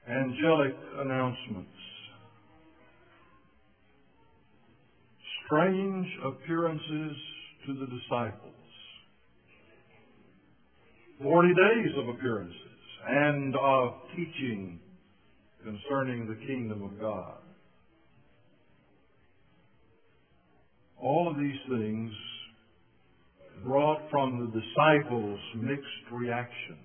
angelic announcements, strange appearances to the disciples, 40 days of appearances and of teaching concerning the kingdom of God. All of these things brought from the disciples mixed reactions.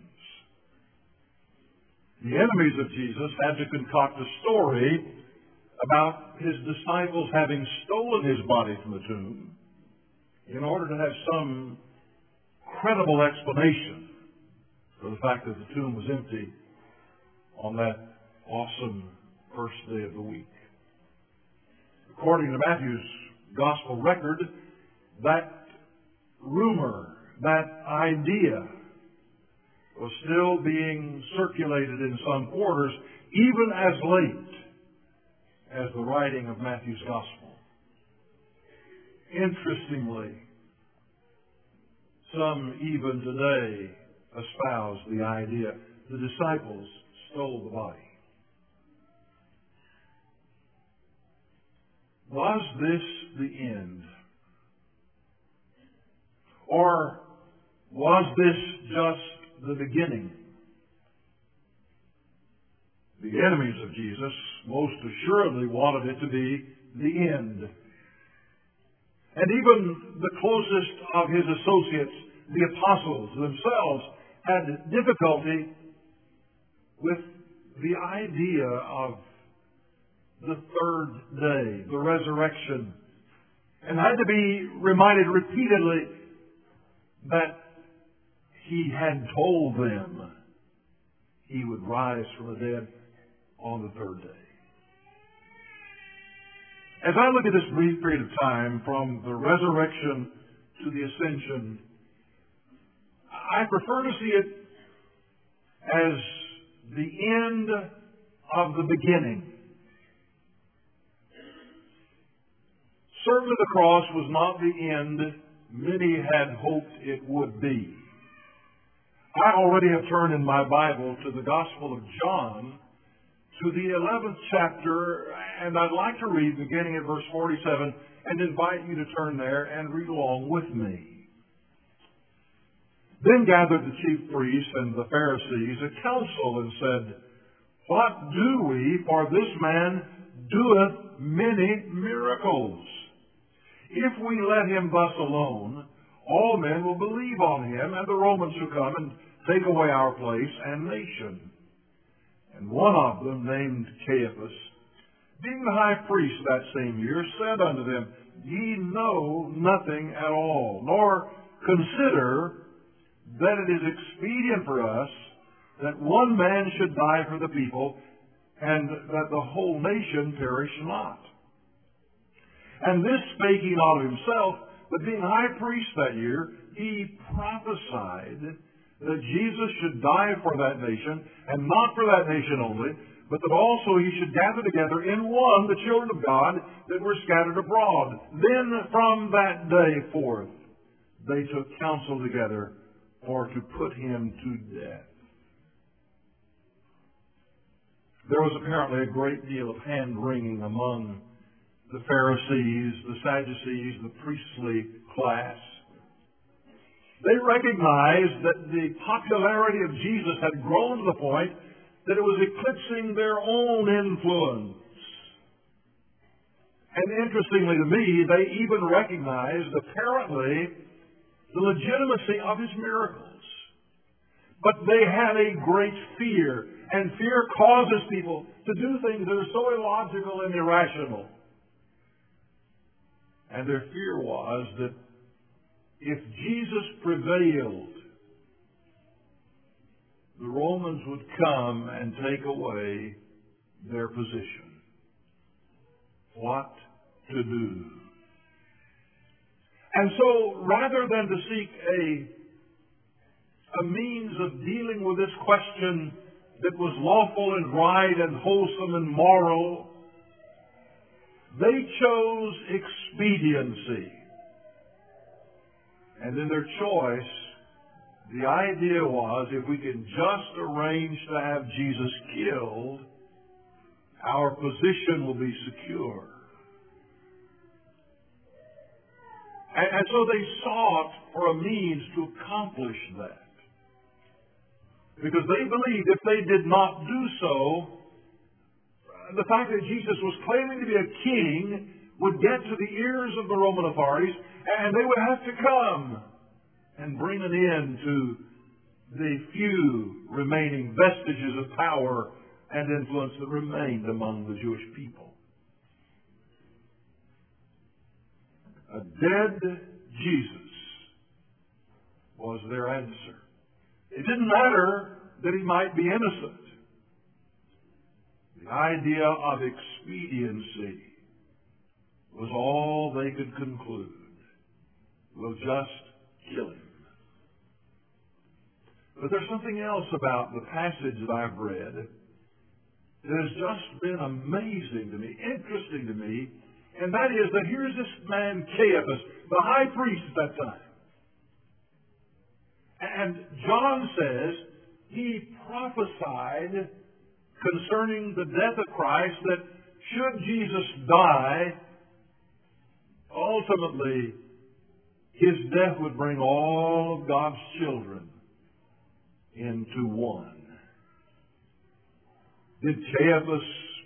The enemies of Jesus had to concoct a story about his disciples having stolen his body from the tomb in order to have some credible explanation for the fact that the tomb was empty on that awesome first day of the week. According to Matthew's gospel record, that rumor, that idea, was still being circulated in some quarters, even as late as the writing of Matthew's gospel. Interestingly, some even today espouse the idea the disciples stole the body. Was this the end? Or was this just the beginning? The enemies of Jesus most assuredly wanted it to be the end. And even the closest of his associates, the apostles themselves, had difficulty with the idea of the third day, the resurrection, and had to be reminded repeatedly that he had told them he would rise from the dead on the third day. As I look at this brief period of time from the resurrection to the ascension, I prefer to see it as the end of the beginning. Certainly the cross was not the end many had hoped it would be. I already have turned in my Bible to the Gospel of John, to the 11th chapter, and I'd like to read beginning at verse 47 and invite you to turn there and read along with me. Then gathered the chief priests and the Pharisees a council and said, "What do we? For this man doeth many miracles. If we let him thus alone, all men will believe on him, and the Romans shall come and take away our place and nation." And one of them, named Caiaphas, being the high priest that same year, said unto them, "Ye know nothing at all, nor consider that it is expedient for us that one man should die for the people, and that the whole nation perish not. And this spake he not of himself, but being high priest that year, he prophesied that Jesus should die for that nation, and not for that nation only, but that also he should gather together in one the children of God that were scattered abroad. Then from that day forth they took counsel together for to put him to death. There was apparently a great deal of hand-wringing among the Pharisees, the Sadducees, the priestly class. They recognized that the popularity of Jesus had grown to the point that it was eclipsing their own influence. And interestingly to me, they even recognized, apparently, the legitimacy of his miracles. But they had a great fear, and fear causes people to do things that are so illogical and irrational. And their fear was that if Jesus prevailed, the Romans would come and take away their position. What to do? And so, rather than to seek a means of dealing with this question that was lawful and right and wholesome and moral, they chose expediency. And in their choice, the idea was, if we can just arrange to have Jesus killed, our position will be secure. And so they sought for a means to accomplish that. Because they believed if they did not do so, the fact that Jesus was claiming to be a king would get to the ears of the Roman authorities, and they would have to come and bring an end to the few remaining vestiges of power and influence that remained among the Jewish people. A dead Jesus was their answer. It didn't matter that he might be innocent. The idea of expediency was all they could conclude. We'll just kill him. But there's something else about the passage that I've read that has just been amazing to me, interesting to me, and that is that here's this man Caiaphas, the high priest at that time. And John says he prophesied concerning the death of Christ that should Jesus die, ultimately his death would bring all of God's children into one. Did Caiaphas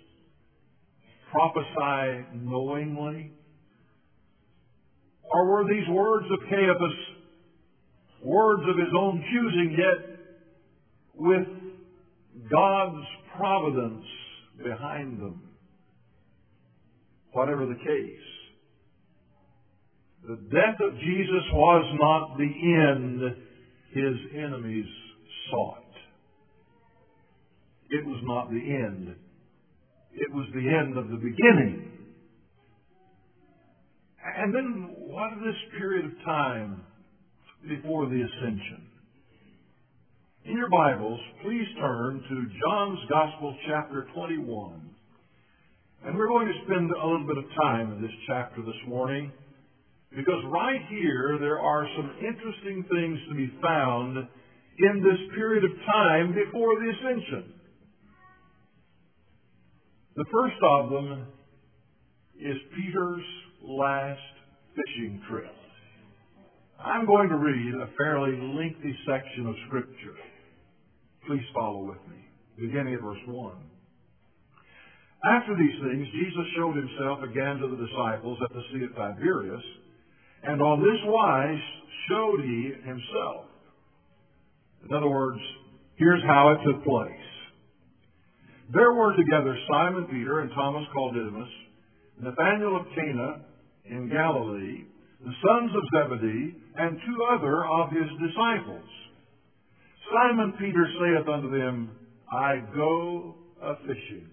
prophesy knowingly? Or were these words of Caiaphas words of his own choosing, yet with God's providence behind them? Whatever the case, the death of Jesus was not the end his enemies sought. It was not the end. It was the end of the beginning. And then what of this period of time before the ascension? In your Bibles, please turn to John's Gospel, chapter 21. And we're going to spend a little bit of time in this chapter this morning, because right here there are some interesting things to be found in this period of time before the ascension. The first of them is Peter's last fishing trip. I'm going to read a fairly lengthy section of Scripture. Please follow with me, beginning at verse 1. After these things, Jesus showed himself again to the disciples at the Sea of Tiberias, and on this wise showed he himself. In other words, here's how it took place. There were together Simon Peter and Thomas called Didymus, Nathanael of Cana in Galilee, the sons of Zebedee, and two other of his disciples. Simon Peter saith unto them, I go a-fishing.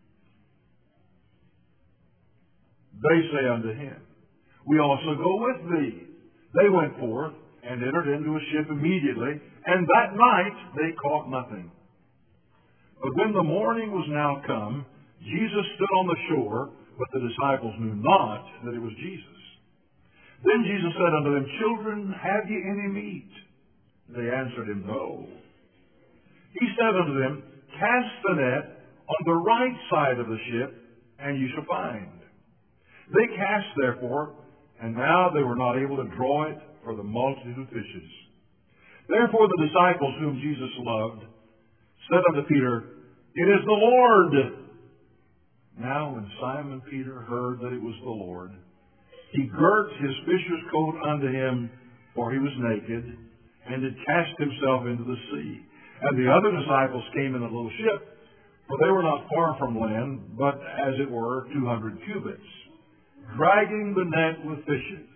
They say unto him, We also go with thee. They went forth and entered into a ship immediately, and that night they caught nothing. But when the morning was now come, Jesus stood on the shore, but the disciples knew not that it was Jesus. Then Jesus said unto them, Children, have ye any meat? They answered him, No. He said unto them, Cast the net on the right side of the ship, and ye shall find. They cast therefore, and now they were not able to draw it for the multitude of fishes. Therefore the disciples whom Jesus loved said unto Peter, It is the Lord. Now when Simon Peter heard that it was the Lord, he girt his fisher's coat unto him, for he was naked, and did cast himself into the sea. And the other disciples came in a little ship, for they were not far from land, but as it were 200 cubits, dragging the net with fishes.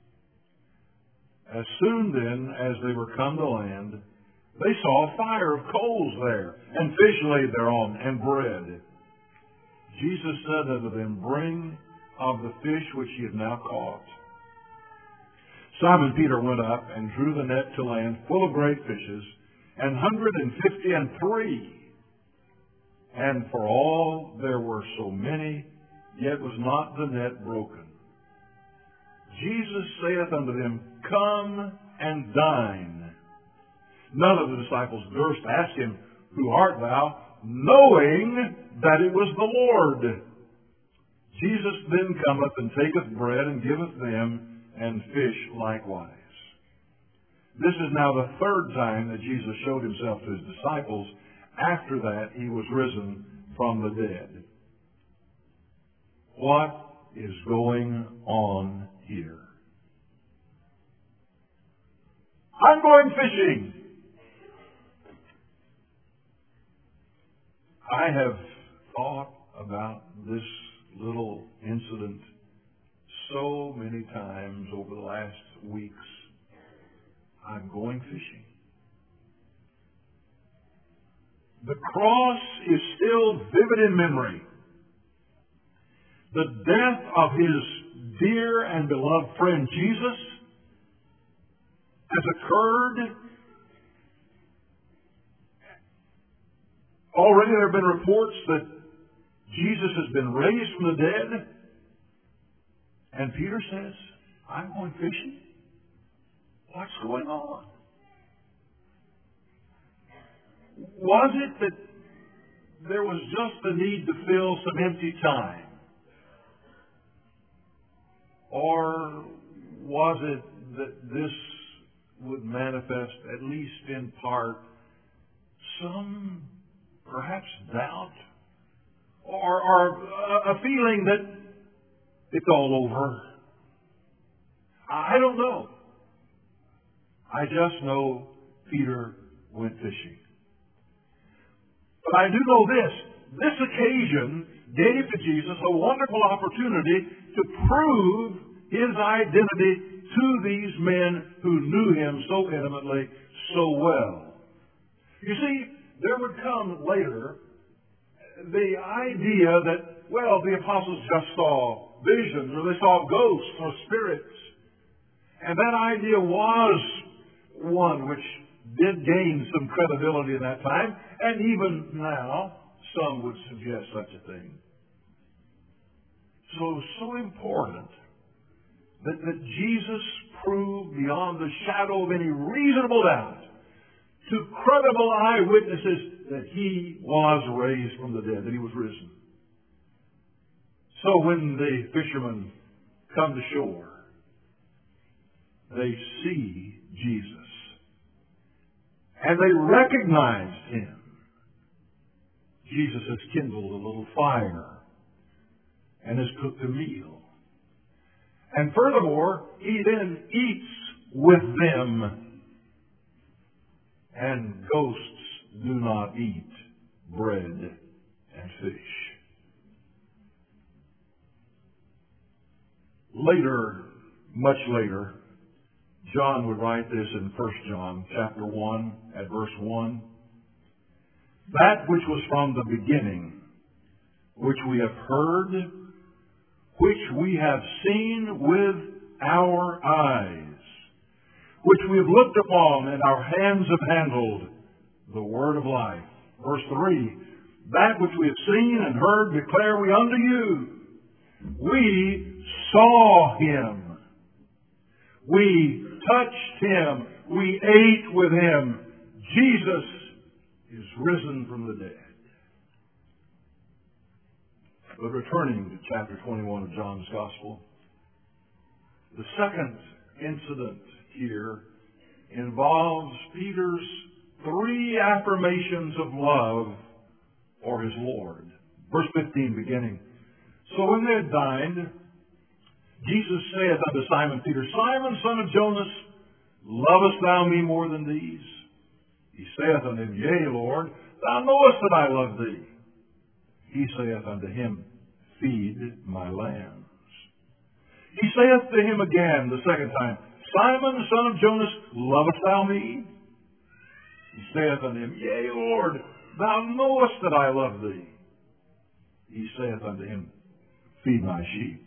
As soon then as they were come to land, they saw a fire of coals there, and fish laid thereon, and bread. Jesus said unto them, Bring of the fish which ye have now caught. Simon Peter went up and drew the net to land full of great fishes, 153. And for all there were so many, yet was not the net broken. Jesus saith unto them, Come and dine. None of the disciples durst ask him, Who art thou? knowing that it was the Lord. Jesus then cometh and taketh bread and giveth them, and fish likewise. This is now the third time that Jesus showed himself to his disciples. After that, he was risen from the dead. What is going on here? I'm going fishing. I have thought about this little incident so many times over the last weeks. I'm going fishing. The cross is still vivid in memory. The death of his dear and beloved friend Jesus has occurred. Already there have been reports that Jesus has been raised from the dead. And Peter says, I'm going fishing. What's going on? Was it that there was just the need to fill some empty time? Or was it that this would manifest, at least in part, some perhaps doubt? Or a feeling that it's all over? I don't know. I just know Peter went fishing. But I do know this. This occasion gave to Jesus a wonderful opportunity to prove his identity to these men who knew him so intimately, so well. You see, there would come later the idea that, well, the apostles just saw visions, or they saw ghosts or spirits. And that idea was one which did gain some credibility in that time, and even now, some would suggest such a thing. So important that Jesus proved beyond the shadow of any reasonable doubt to credible eyewitnesses that he was raised from the dead, that he was risen. So when the fishermen come to shore, they see Jesus. And they recognized him. Jesus has kindled a little fire and has cooked a meal. And furthermore, he then eats with them. And ghosts do not eat bread and fish. Later, much later, John would write this in 1 John chapter 1 at verse 1. That which was from the beginning, which we have heard, which we have seen with our eyes, which we have looked upon and our hands have handled, the word of life. Verse 3, that which we have seen and heard declare we unto you. We saw him. We touched him. We ate with him. Jesus is risen from the dead. But returning to chapter 21 of John's Gospel, the second incident here involves Peter's three affirmations of love for his Lord. Verse 15 beginning. So when they had dined, Jesus saith unto Simon Peter, Simon, son of Jonas, lovest thou me more than these? He saith unto him, Yea, Lord, thou knowest that I love thee. He saith unto him, Feed my lambs. He saith to him again the second time, Simon, son of Jonas, lovest thou me? He saith unto him, Yea, Lord, thou knowest that I love thee. He saith unto him, Feed my sheep.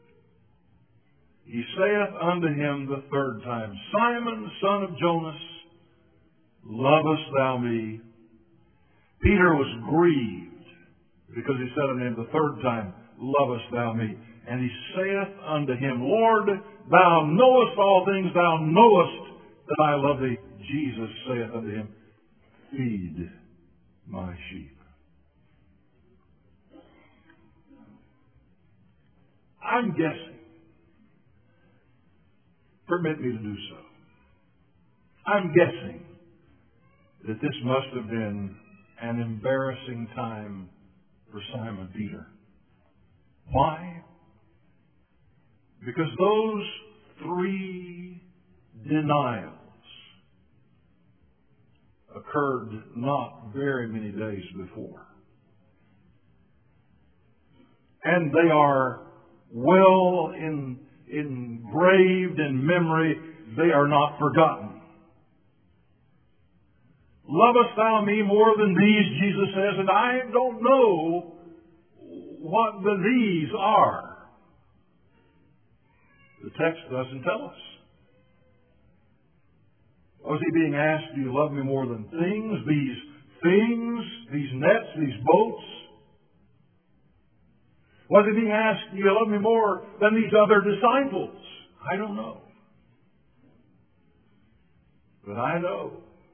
He saith unto him the third time, Simon, son of Jonas, lovest thou me? Peter was grieved because he said unto him the third time, Lovest thou me? And he saith unto him, Lord, thou knowest all things, thou knowest that I love thee. Jesus saith unto him, Feed my sheep. I'm guessing. Permit me to do so. I'm guessing that this must have been an embarrassing time for Simon Peter. Why? Because those 3 denials occurred not very many days before. And they are well engraved in memory. They are not forgotten. Lovest thou me more than these, Jesus says, and I don't know what the these are. The text doesn't tell us. Was he being asked, do you love me more than things, these nets, these boats? Was he being asked, do you love me more than these other disciples? I don't know. But I know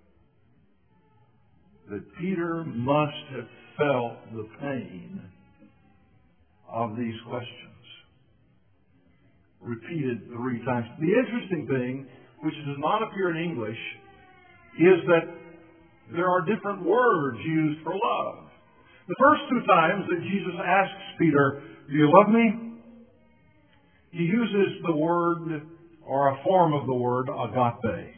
that Peter must have felt the pain of these questions, repeated 3 times. The interesting thing, which does not appear in English, is that there are different words used for love. The first 2 times that Jesus asks Peter, do you love me? He uses the word, or a form of the word, agape.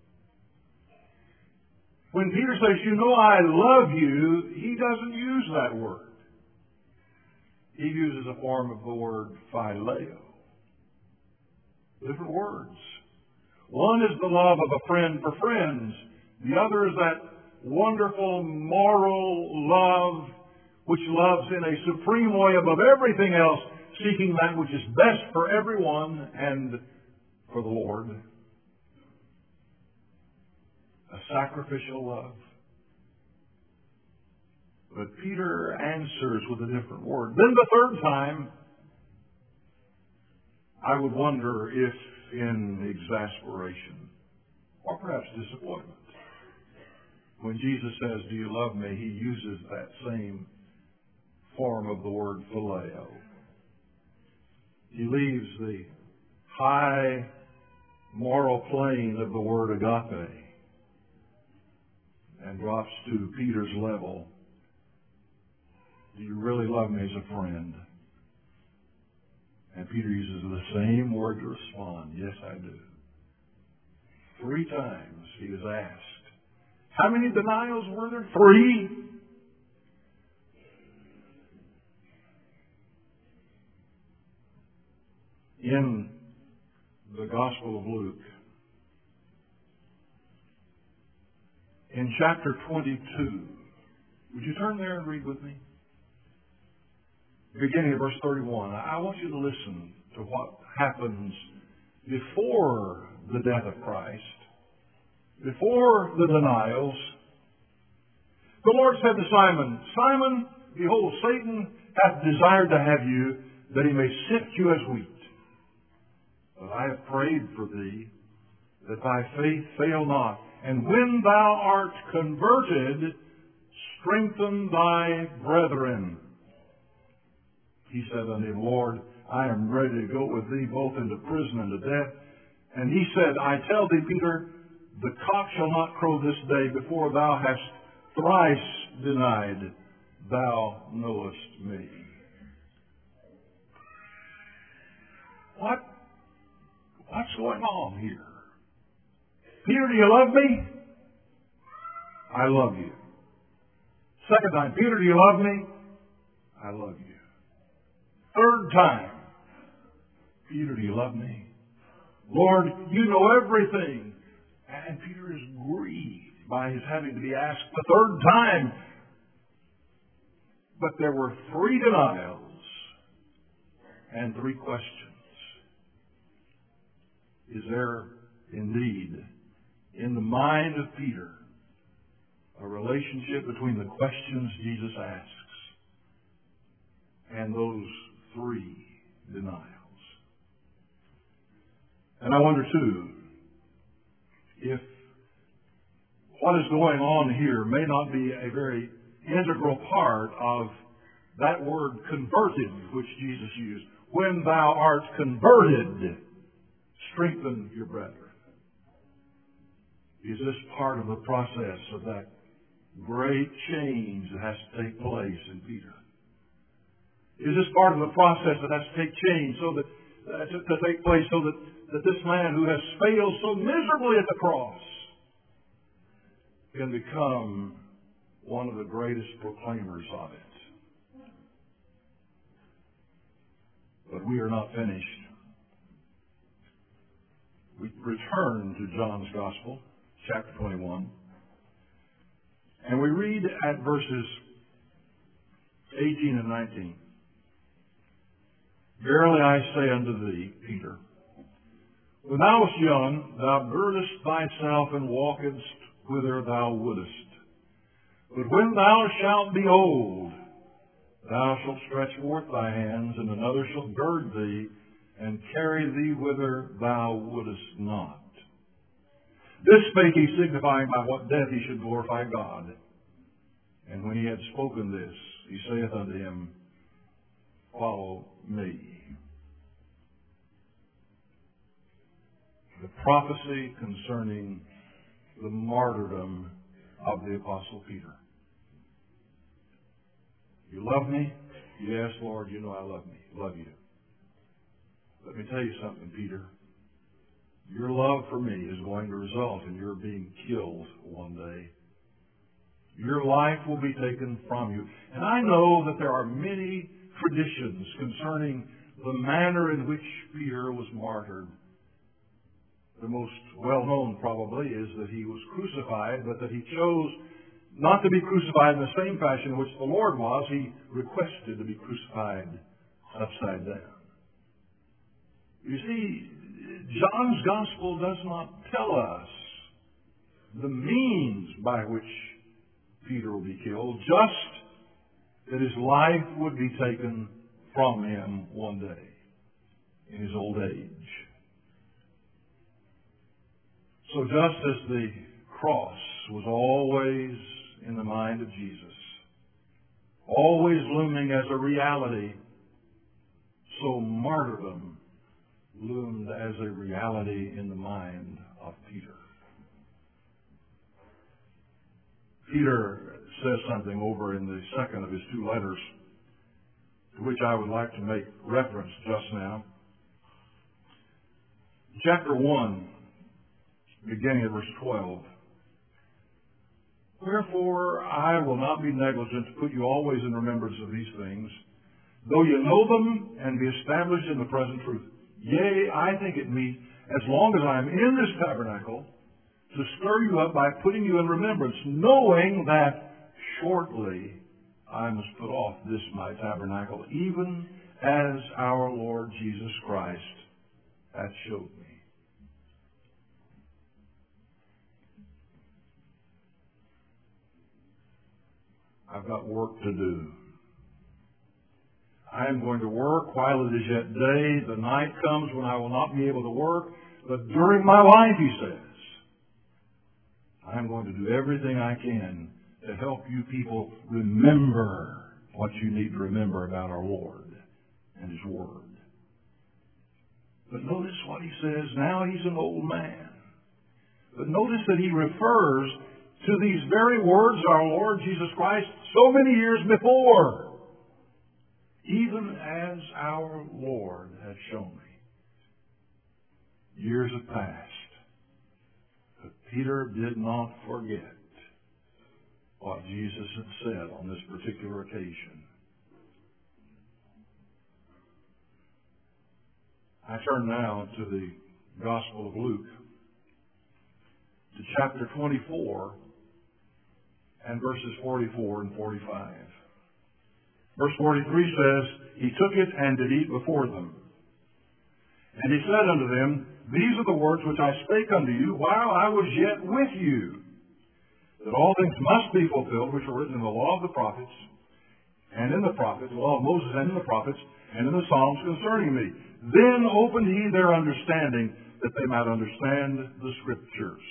When Peter says, you know I love you, he doesn't use that word. He uses a form of the word phileo. Different words. One is the love of a friend for friends. The other is that wonderful moral love which loves in a supreme way above everything else, seeking that which is best for everyone and for the Lord. A sacrificial love. But Peter answers with a different word. Then the 3rd time, I would wonder if in exasperation or perhaps disappointment, when Jesus says, do you love me, he uses that same form of the word phileo. He leaves the high moral plane of the word agape and drops to Peter's level. Do you really love me as a friend? And Peter uses the same word to respond. Yes, I do. 3 times he is asked. How many denials were there? 3. In the Gospel of Luke, in chapter 22, would you turn there and read with me? Beginning of verse 31. I want you to listen to what happens before the death of Christ, before the denials. The Lord said to Simon, Simon, behold, Satan hath desired to have you, that he may sift you as wheat. But I have prayed for thee, that thy faith fail not. And when thou art converted, strengthen thy brethren. He said unto him, Lord, I am ready to go with thee both into prison and to death. And he said, I tell thee, Peter, the cock shall not crow this day before thou hast thrice denied thou knowest me. What's going on here? Peter, do you love me? I love you. 2nd time, Peter, do you love me? I love you. 3rd time, Peter, do you love me? Lord, you know everything. And Peter is grieved by his having to be asked the 3rd time. But there were 3 denials and 3 questions. Is there indeed in the mind of Peter a relationship between the questions Jesus asks and those 3 denials? And I wonder too, if what is going on here may not be a very integral part of that word converted which Jesus used. when thou art converted, strengthen your brethren. Is this part of the process of that great change that has to take place in Peter? Is this part of the process that has to take change so that to take place so that this man who has failed so miserably at the cross can become one of the greatest proclaimers of it? But we are not finished. We return to John's Gospel, chapter 21, and we read at verses 18 and 19. Verily I say unto thee, Peter, when thou wast young, thou girdest thyself and walkedst whither thou wouldest. But when thou shalt be old, thou shalt stretch forth thy hands, and another shall gird thee, and carry thee whither thou wouldest not. This spake he, signifying by what death he should glorify God. And when he had spoken this, he saith unto him, Follow me. The prophecy concerning the martyrdom of the Apostle Peter. You love me? Yes, Lord, you know I love you. Let me tell you something, Peter. Your love for me is going to result in your being killed one day. Your life will be taken from you. And I know that there are many traditions concerning the manner in which Peter was martyred. The most well-known probably is that he was crucified, but that he chose not to be crucified in the same fashion in which the Lord was. He requested to be crucified upside down. You see, John's Gospel does not tell us the means by which Peter will be killed, just that his life would be taken from him one day in his old age. So just as the cross was always in the mind of Jesus, always looming as a reality, so martyrdom loomed as a reality in the mind of Peter. Peter says something over in the second of his two letters, to which I would like to make reference just now. Chapter 1, beginning at verse 12. Wherefore I will not be negligent to put you always in remembrance of these things, though you know them and be established in the present truth. Yea, I think it meet, as long as I am in this tabernacle, to stir you up by putting you in remembrance, knowing that shortly I must put off this my tabernacle, even as our Lord Jesus Christ hath showed me. I've got work to do. I am going to work while it is yet day. The night comes when I will not be able to work. But during my life, he says, I am going to do everything I can to help you people remember what you need to remember about our Lord and His Word. But notice what he says. Now he's an old man. But notice that he refers to these very words of our Lord Jesus Christ so many years before. Even as our Lord has shown me. Years have passed. But Peter did not forget what Jesus had said on this particular occasion. I turn now to the Gospel of Luke, to chapter 24 and verses 44 and 45. Verse 43 says, He took it and did eat before them. And he said unto them, These are the words which I spake unto you while I was yet with you, that all things must be fulfilled which are written in the law of the prophets, and in the prophets, the law of Moses and in the prophets, and in the Psalms concerning me. Then opened he their understanding, that they might understand the Scriptures.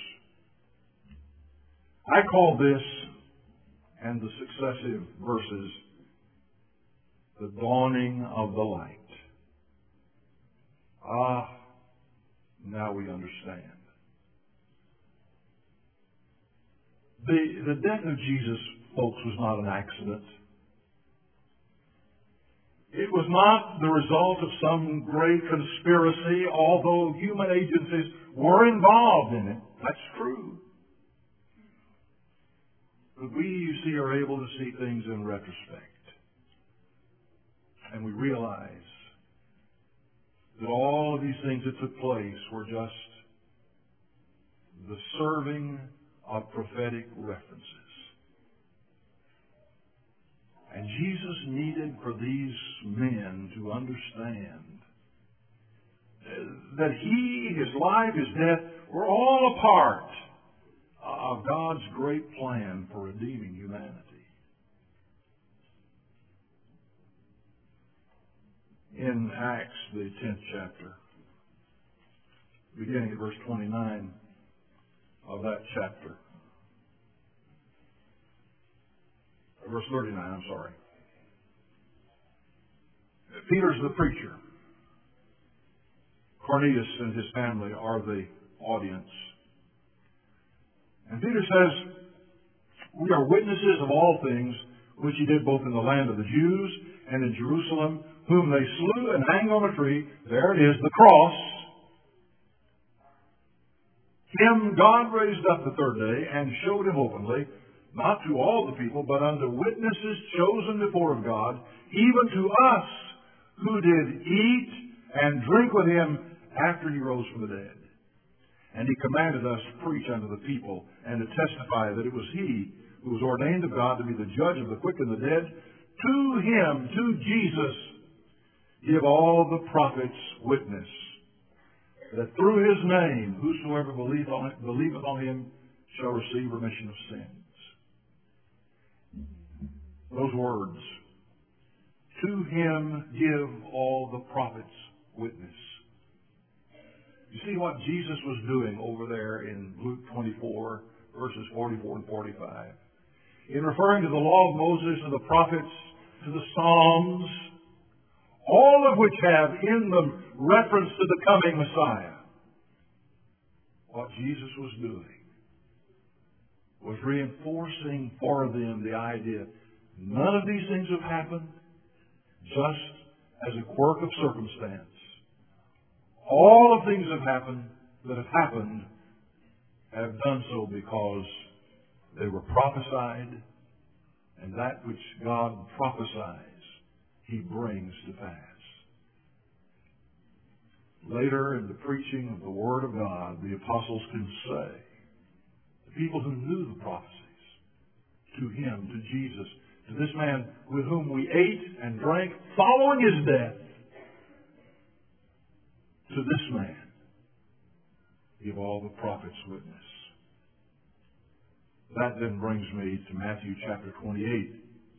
I call this, and the successive verses, the dawning of the light. Now we understand. The death of Jesus, folks, was not an accident. It was not the result of some great conspiracy, although human agencies were involved in it. That's true. But we, you see, are able to see things in retrospect. And we realize that all of these things that took place were just the serving of prophetic references. And Jesus needed for these men to understand that He, His life, His death were all a part of God's great plan for redeeming humanity. In Acts, the 10th chapter, beginning at verse 29 of that chapter, verse 39, I'm sorry. Peter's the preacher. Cornelius and his family are the audience. And Peter says, "We are witnesses of all things which He did both in the land of the Jews and in Jerusalem, whom they slew and hanged on a tree." There it is, the cross. "Him God raised up the third day and showed Him openly, not to all the people, but unto witnesses chosen before of God, even to us who did eat and drink with Him after He rose from the dead. And He commanded us to preach unto the people and to testify that it was He who was ordained of God to be the judge of the quick and the dead. To Him, to Jesus, give all the prophets witness, that through His name whosoever believeth on Him shall receive remission of sins." Those words, "To Him give all the prophets witness." You see what Jesus was doing over there in Luke 24, verses 44 and 45. In referring to the law of Moses, to the prophets, to the Psalms, all of which have in them reference to the coming Messiah. What Jesus was doing was reinforcing for them the idea none of these things have happened just as a quirk of circumstance. All of things that have happened have done so because they were prophesied, and that which God prophesies, He brings to pass. Later in the preaching of the Word of God, the apostles can say, the people who knew the prophecies, to Him, to Jesus, to this man with whom we ate and drank following His death, to this man, give all the prophets witness. That then brings me to Matthew chapter 28.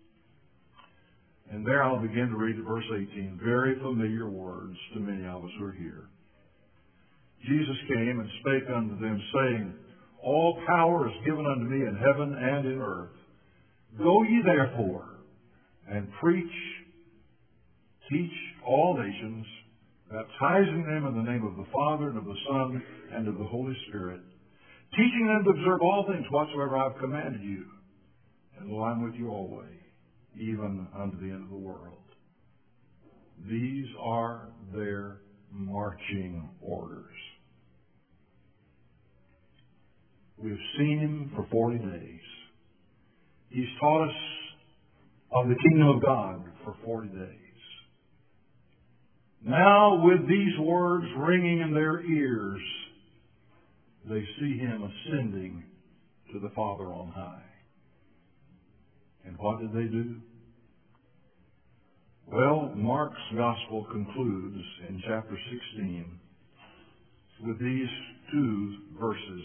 And there I'll begin to read at verse 18. Very familiar words to many of us who are here. "Jesus came and spake unto them, saying, All power is given unto me in heaven and in earth. Go ye therefore, and preach, teach all nations, baptizing them in the name of the Father, and of the Son, and of the Holy Spirit, teaching them to observe all things whatsoever I have commanded you. And lo, I'm with you always, even unto the end of the world." These are their marching orders. We've seen Him for 40 days. He's taught us of the kingdom of God for 40 days. Now, with these words ringing in their ears, they see Him ascending to the Father on high. And what did they do? Well, Mark's Gospel concludes in chapter 16 with these two verses.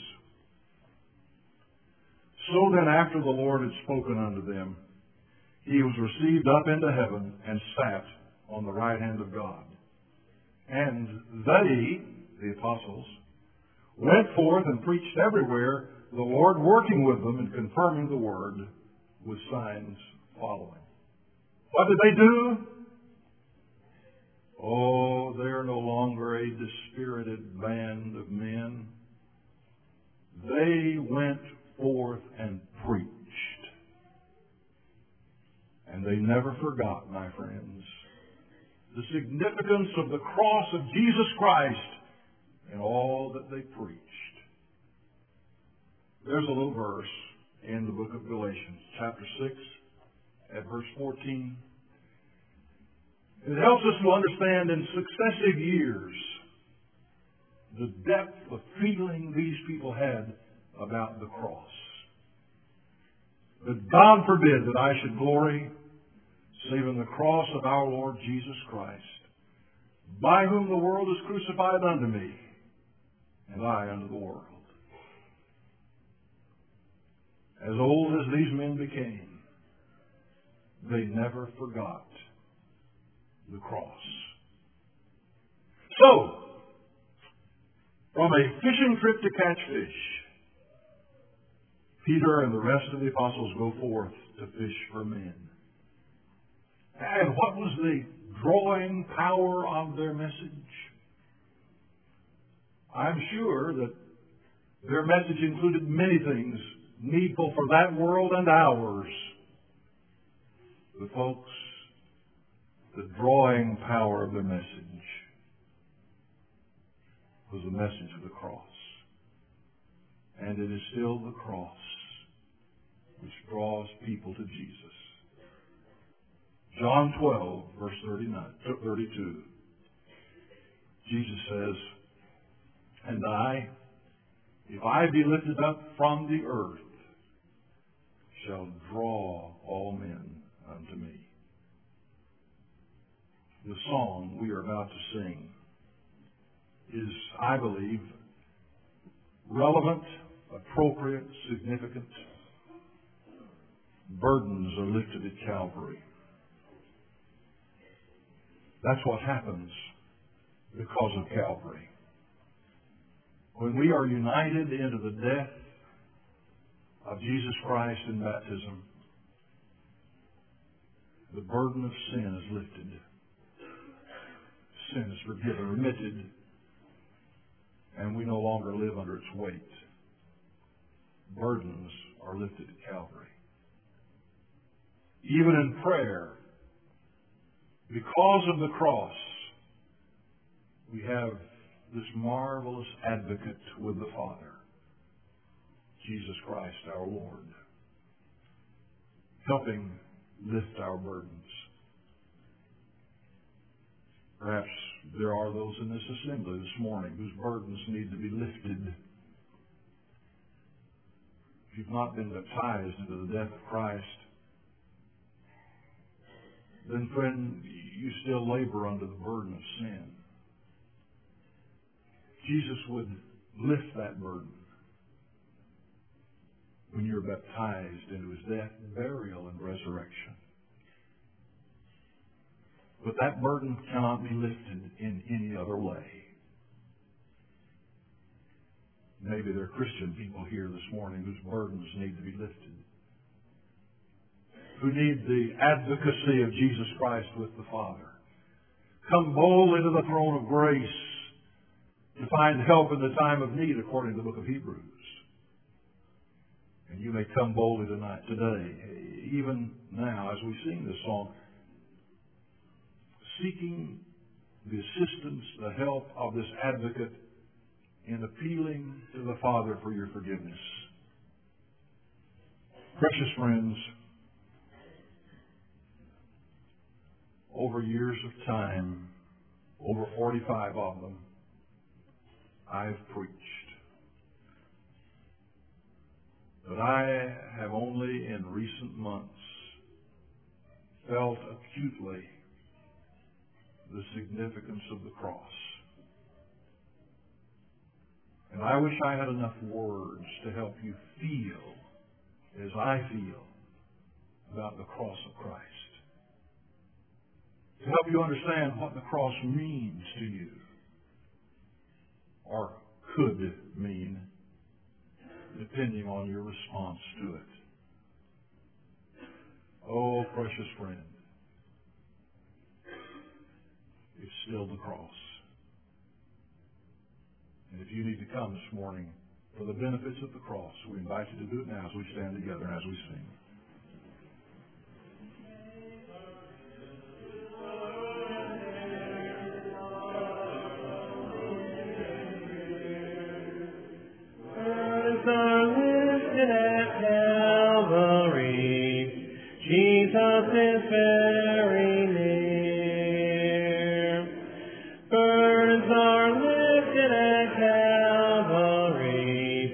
"So then, after the Lord had spoken unto them, He was received up into heaven and sat on the right hand of God. And they," the apostles, "went forth and preached everywhere, the Lord working with them and confirming the word with signs following." What did they do? Oh, they're no longer a dispirited band of men. They went forth and preached. And they never forgot, my friends, the significance of the cross of Jesus Christ in all that they preached. There's a little verse in the book of Galatians, chapter 6, at verse 14. It helps us to understand in successive years the depth of feeling these people had about the cross. But God forbid that I should glory save in the cross of our Lord Jesus Christ, by whom the world is crucified unto me, and I unto the world. As old as these men became, they never forgot the cross. So, from a fishing trip to catch fish, Peter and the rest of the apostles go forth to fish for men. And what was the drawing power of their message? I'm sure that their message included many things needful for that world and ours. But folks, the drawing power of their message was the message of the cross. And it is still the cross which draws people to Jesus. John 12, verse 32. Jesus says, and I, if I be lifted up from the earth, shall draw all men unto me. The song we are about to sing is, I believe, relevant, appropriate, significant. Burdens are lifted at Calvary. That's what happens because of Calvary. When we are united into the death of Jesus Christ in baptism, the burden of sin is lifted. Sin is forgiven, remitted, and we no longer live under its weight. Burdens are lifted at Calvary. Even in prayer, because of the cross, we have this marvelous advocate with the Father, Jesus Christ our Lord, helping lift our burdens. Perhaps there are those in this assembly this morning whose burdens need to be lifted. If you've not been baptized into the death of Christ, then, friend, you still labor under the burden of sin. Jesus would lift that burden when you're baptized into His death, burial, and resurrection. But that burden cannot be lifted in any other way. Maybe there are Christian people here this morning whose burdens need to be lifted, who need the advocacy of Jesus Christ with the Father. Come boldly to the throne of grace to find help in the time of need, according to the book of Hebrews. And you may come boldly today, even now, as we sing this song, seeking the assistance, the help of this advocate in appealing to the Father for your forgiveness. Precious friends, over years of time, over 45 of them, I've preached. But I have only in recent months felt acutely the significance of the cross. And I wish I had enough words to help you feel as I feel about the cross of Christ. To help you understand what the cross means to you, or could mean, depending on your response to it. Oh, precious friend, It's still the cross. And if you need to come this morning for the benefits of the cross, we invite you to do it now as we stand together and as we sing. Jesus is very near. Burdens are lifted at Calvary.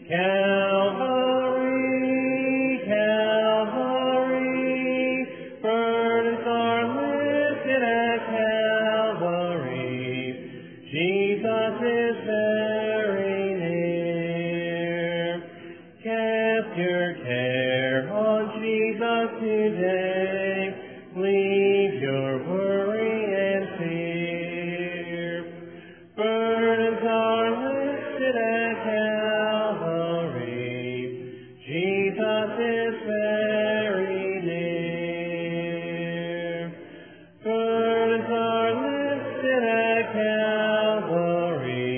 Calvary, Calvary. Burdens are lifted at Calvary. Jesus is very near. Cast your care on Jesus today. Leave your worry and fear. Burdens are lifted at Calvary. Jesus is very near. Burdens are lifted at Calvary.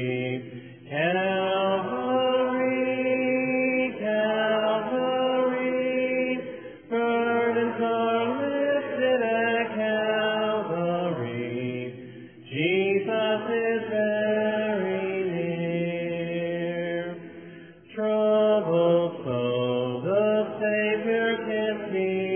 Calvary, Calvary. Burdens are lifted at Calvary. Jesus is very near. Troubled soul, the Savior can see.